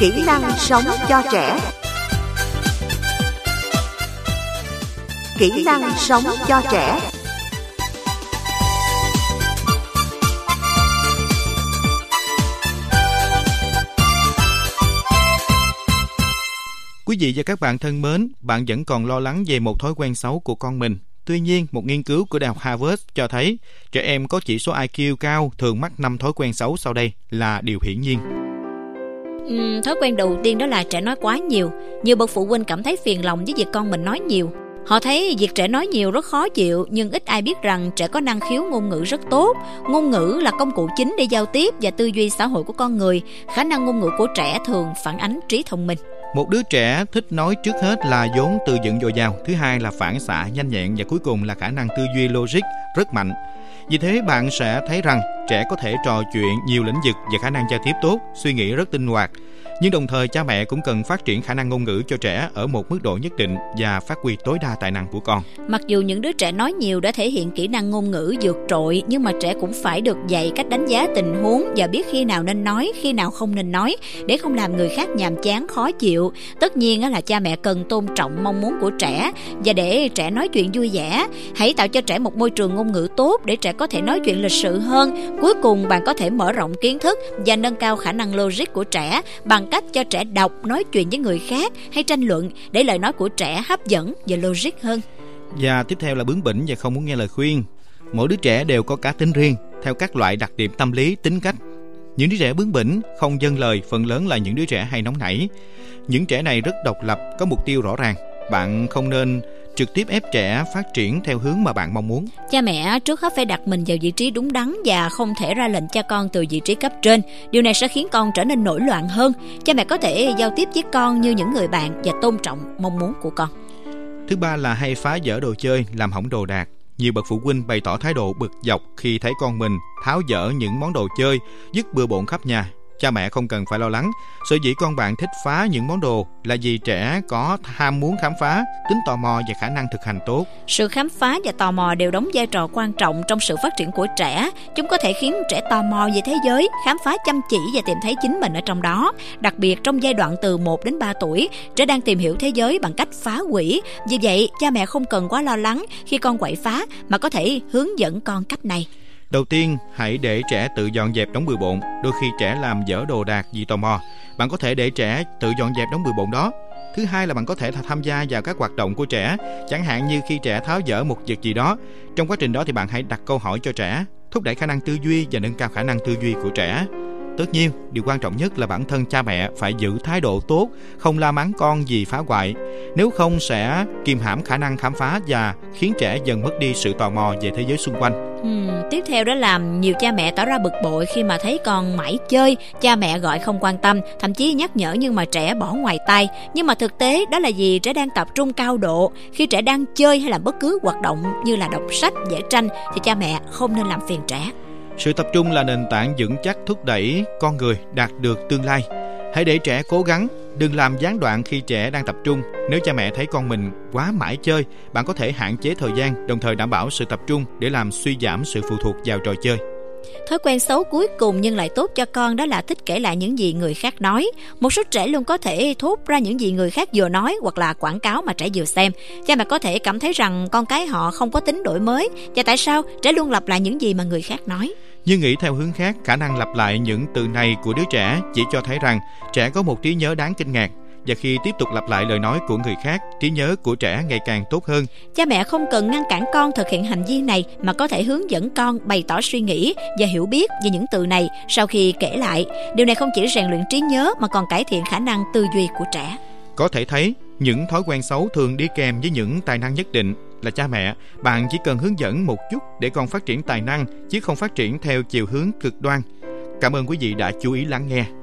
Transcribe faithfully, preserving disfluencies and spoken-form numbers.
Kỹ năng sống cho trẻ. Kỹ năng sống cho trẻ. Quý vị và các bạn thân mến, bạn vẫn còn lo lắng về một thói quen xấu của con mình. Tuy nhiên, một nghiên cứu của Đại học Harvard cho thấy trẻ em có chỉ số I Q cao thường mắc năm thói quen xấu sau đây là điều hiển nhiên. Ừ, thói quen đầu tiên đó là trẻ nói quá nhiều. Nhiều bậc phụ huynh cảm thấy phiền lòng với việc con mình nói nhiều. Họ thấy việc trẻ nói nhiều rất khó chịu, nhưng ít ai biết rằng trẻ có năng khiếu ngôn ngữ rất tốt. Ngôn ngữ là công cụ chính để giao tiếp và tư duy xã hội của con người. Khả năng ngôn ngữ của trẻ thường phản ánh trí thông minh. Một đứa trẻ thích nói trước hết là vốn từ vựng dồi dào, thứ hai là phản xạ nhanh nhẹn và cuối cùng là khả năng tư duy logic rất mạnh. Vì thế bạn sẽ thấy rằng trẻ có thể trò chuyện nhiều lĩnh vực và khả năng giao tiếp tốt, suy nghĩ rất linh hoạt. Nhưng đồng thời cha mẹ cũng cần phát triển khả năng ngôn ngữ cho trẻ ở một mức độ nhất định và phát huy tối đa tài năng của con. Mặc dù những đứa trẻ nói nhiều đã thể hiện kỹ năng ngôn ngữ vượt trội, nhưng mà trẻ cũng phải được dạy cách đánh giá tình huống và biết khi nào nên nói, khi nào không nên nói, để không làm người khác nhàm chán, khó chịu. Tất nhiên là cha mẹ cần tôn trọng mong muốn của trẻ và để trẻ nói chuyện vui vẻ. Hãy tạo cho trẻ một môi trường ngôn ngữ tốt để trẻ có thể nói chuyện lịch sự hơn. Cuối cùng bạn có thể mở rộng kiến thức và nâng cao khả năng logic của trẻ bằng cách cho trẻ đọc, nói chuyện với người khác hay tranh luận để lời nói của trẻ hấp dẫn và logic hơn. Và tiếp theo là bướng bỉnh và không muốn nghe lời khuyên. Mỗi đứa trẻ đều có cá tính riêng theo các loại đặc điểm tâm lý, tính cách. Những đứa trẻ bướng bỉnh, không vâng lời phần lớn là những đứa trẻ hay nóng nảy. Những trẻ này rất độc lập, có mục tiêu rõ ràng. Bạn không nên trực tiếp ép trẻ phát triển theo hướng mà bạn mong muốn. Cha mẹ trước hết phải đặt mình vào vị trí đúng đắn và không thể ra lệnh cho con từ vị trí cấp trên. Điều này sẽ khiến con trở nên nổi loạn hơn. Cha mẹ có thể giao tiếp với con như những người bạn và tôn trọng mong muốn của con. Thứ ba là hay phá dỡ đồ chơi, làm hỏng đồ đạc. Nhiều bậc phụ huynh bày tỏ thái độ bực dọc khi thấy con mình tháo dỡ những món đồ chơi, vứt bừa bộn khắp nhà. Cha mẹ không cần phải lo lắng. Sở dĩ con bạn thích phá những món đồ là vì trẻ có ham muốn khám phá, tính tò mò và khả năng thực hành tốt. Sự khám phá và tò mò đều đóng vai trò quan trọng trong sự phát triển của trẻ. Chúng có thể khiến trẻ tò mò về thế giới, khám phá chăm chỉ và tìm thấy chính mình ở trong đó. Đặc biệt trong giai đoạn từ một đến ba tuổi, trẻ đang tìm hiểu thế giới bằng cách phá hủy. Vì vậy, cha mẹ không cần quá lo lắng khi con quậy phá, mà có thể hướng dẫn con cách này. Đầu tiên, hãy để trẻ tự dọn dẹp đống bừa bộn. Đôi khi trẻ làm dở đồ đạc vì tò mò. Bạn có thể để trẻ tự dọn dẹp đống bừa bộn đó. Thứ hai là bạn có thể tham gia vào các hoạt động của trẻ. Chẳng hạn như khi trẻ tháo dỡ một vật gì đó. Trong quá trình đó thì bạn hãy đặt câu hỏi cho trẻ, thúc đẩy khả năng tư duy và nâng cao khả năng tư duy của trẻ. Tất nhiên, điều quan trọng nhất là bản thân cha mẹ phải giữ thái độ tốt, không la mắng con vì phá hoại. Nếu không sẽ kìm hãm khả năng khám phá và khiến trẻ dần mất đi sự tò mò về thế giới xung quanh. Ừ, tiếp theo đó là nhiều cha mẹ tỏ ra bực bội khi mà thấy con mãi chơi. Cha mẹ gọi không quan tâm, thậm chí nhắc nhở nhưng mà trẻ bỏ ngoài tai. Nhưng mà thực tế đó là vì trẻ đang tập trung cao độ. Khi trẻ đang chơi hay làm bất cứ hoạt động như là đọc sách, vẽ tranh thì cha mẹ không nên làm phiền trẻ. Sự tập trung là nền tảng vững chắc thúc đẩy con người đạt được tương lai. Hãy để trẻ cố gắng, đừng làm gián đoạn khi trẻ đang tập trung. Nếu cha mẹ thấy con mình quá mãi chơi, bạn có thể hạn chế thời gian, đồng thời đảm bảo sự tập trung để làm suy giảm sự phụ thuộc vào trò chơi. Thói quen xấu cuối cùng nhưng lại tốt cho con đó là thích kể lại những gì người khác nói. Một số trẻ luôn có thể thốt ra những gì người khác vừa nói hoặc là quảng cáo mà trẻ vừa xem. Cha mẹ có thể cảm thấy rằng con cái họ không có tính đổi mới. Và tại sao trẻ luôn lặp lại những gì mà người khác nói? Nhưng nghĩ theo hướng khác, khả năng lặp lại những từ này của đứa trẻ chỉ cho thấy rằng trẻ có một trí nhớ đáng kinh ngạc. Và khi tiếp tục lặp lại lời nói của người khác, trí nhớ của trẻ ngày càng tốt hơn. Cha mẹ không cần ngăn cản con thực hiện hành vi này, mà có thể hướng dẫn con bày tỏ suy nghĩ và hiểu biết về những từ này sau khi kể lại. Điều này không chỉ rèn luyện trí nhớ mà còn cải thiện khả năng tư duy của trẻ. Có thể thấy, những thói quen xấu thường đi kèm với những tài năng nhất định. Là cha mẹ, bạn chỉ cần hướng dẫn một chút để con phát triển tài năng, chứ không phát triển theo chiều hướng cực đoan. Cảm ơn quý vị đã chú ý lắng nghe.